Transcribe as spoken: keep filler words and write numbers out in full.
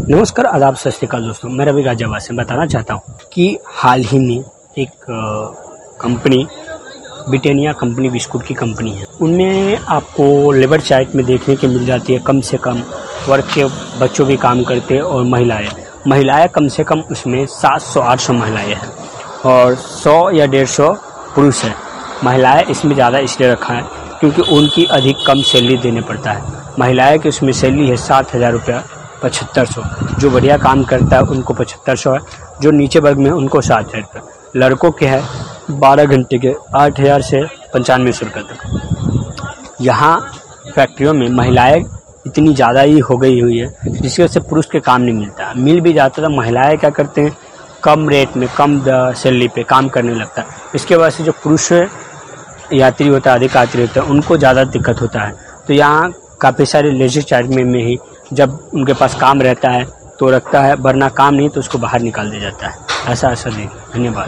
नमस्कार, आदाब, सत श्री अकाल दोस्तों। मैं रवि गाजियाबाद से बताना चाहता हूँ कि हाल ही में एक कंपनी ब्रिटानिया कंपनी बिस्कुट की कंपनी है, उनमें आपको लेबर चार्ट में देखने के मिल जाती है कम से कम वर्ग के बच्चों भी काम करते हैं और महिलाएं महिलाएं कम से कम उसमें सात सौ आठ सौ महिलाएं हैं और सौ या डेढ़ सौ पुरुष हैं। महिलाएं इसमें ज़्यादा इसलिए रखा है क्योंकि उनकी अधिक कम सैलरी देने पड़ता है। महिलाएं की उसमें सैलरी है सात हज़ार रुपया पचहत्तर सौ। जो बढ़िया काम करता है उनको पचहत्तर सौ है, जो नीचे वर्ग में उनको सात हज़ार रुपये। लड़कों के है बारह घंटे के आठ हज़ार से पंचानवे सौ रुपये तक। यहाँ फैक्ट्रियों में महिलाएं इतनी ज़्यादा ही हो गई हुई है जिसकी वजह से पुरुष के काम नहीं मिलता। मिल भी जाता था, महिलाएं क्या करते हैं, कम रेट में कम सैलरी पे काम करने लगता है। इसके वजह से जो पुरुष यात्री होता है, अधिक यात्री होता है, उनको ज़्यादा दिक्कत होता है। तो यहाँ काफ़ी सारे लेजर चार्ज में, में ही जब उनके पास काम रहता है तो रखता है, वरना काम नहीं तो उसको बाहर निकाल दिया जाता है। ऐसा ऐसा नहीं। धन्यवाद।